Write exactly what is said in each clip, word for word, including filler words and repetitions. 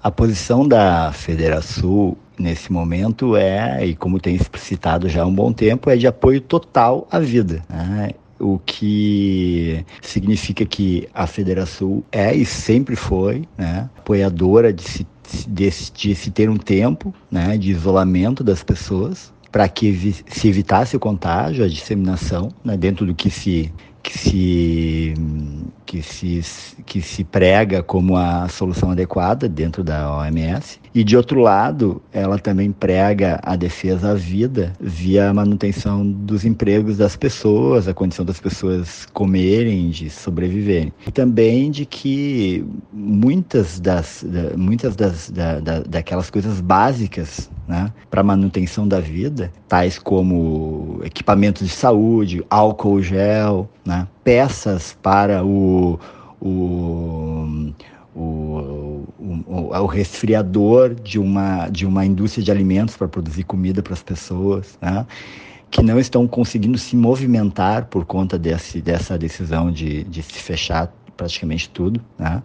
A posição da Federação nesse momento é, e como tem explicitado já há um bom tempo, é de apoio total à vida, né? O que significa que a Federação é e sempre foi, né, apoiadora de se, de, de se ter um tempo, né, de isolamento das pessoas, para que se evitasse o contágio, a disseminação, né, dentro do que se, que, se, que, se, que se prega como a solução adequada dentro da O M S. E, de outro lado, ela também prega a defesa à vida via a manutenção dos empregos das pessoas, a condição das pessoas comerem, de sobreviverem. E também de que muitas das, muitas das, da, da, daquelas coisas básicas, né, para a manutenção da vida, tais como equipamentos de saúde, álcool gel, né, peças para o... o O, o, o resfriador de uma, de uma indústria de alimentos para produzir comida para as pessoas, né, que não estão conseguindo se movimentar por conta desse, dessa decisão de, de se fechar praticamente tudo, né.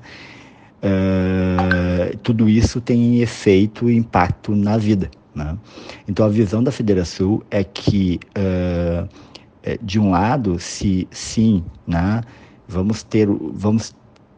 Uh, tudo isso tem efeito e impacto na vida, né. Então, a visão da Federação é que, uh, de um lado, se sim, né, vamos ter... Vamos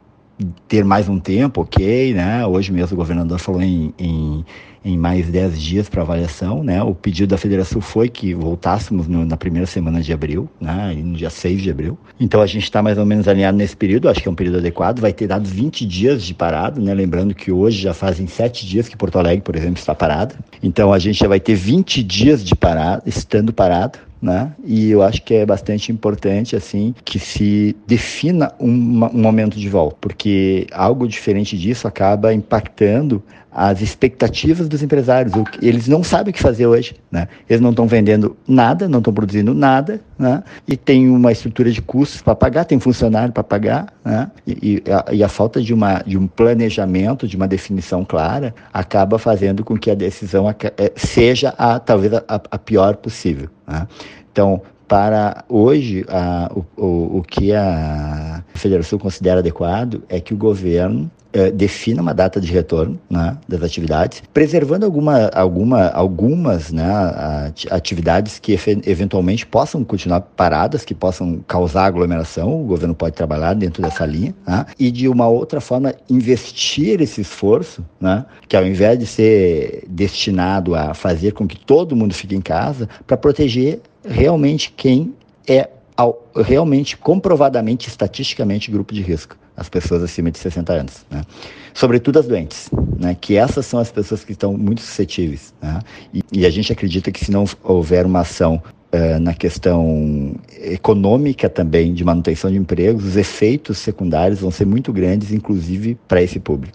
ter mais um tempo, ok, né? Hoje mesmo o governador falou em, em, em mais dez dias para avaliação, né? O pedido da Federação foi que voltássemos no, na primeira semana de abril, né? No dia seis de abril. Então a gente está mais ou menos alinhado nesse período, acho que é um período adequado, vai ter dado vinte dias de parado, né? Lembrando que hoje já fazem sete dias que Porto Alegre, por exemplo, está parado. Então a gente já vai ter vinte dias de parado, estando parado, né? E eu acho que é bastante importante, assim, que se defina um, um momento de volta, porque algo diferente disso acaba impactando as expectativas dos empresários. Eles não sabem o que fazer hoje, né? Eles não estão vendendo nada, não estão produzindo nada, né? E tem uma estrutura de custos para pagar, tem funcionário para pagar, né? E, e, a, e a falta de, uma, de um planejamento, de uma definição clara, acaba fazendo com que a decisão seja a, talvez a, a pior possível, né? Então, para hoje, a, o, o, o que a Federação considera adequado é que o governo eh, defina uma data de retorno, né, das atividades, preservando alguma, alguma, algumas, né, atividades que eventualmente possam continuar paradas, que possam causar aglomeração. O governo pode trabalhar dentro dessa linha, né, e de uma outra forma investir esse esforço, né, que ao invés de ser destinado a fazer com que todo mundo fique em casa, para proteger realmente quem é ao, realmente, comprovadamente, estatisticamente, grupo de risco, as pessoas acima de sessenta anos, né? Sobretudo as doentes, né? Que essas são as pessoas que estão muito suscetíveis, né? E, e a gente acredita que se não houver uma ação uh, na questão econômica também, de manutenção de empregos, os efeitos secundários vão ser muito grandes, inclusive para esse público.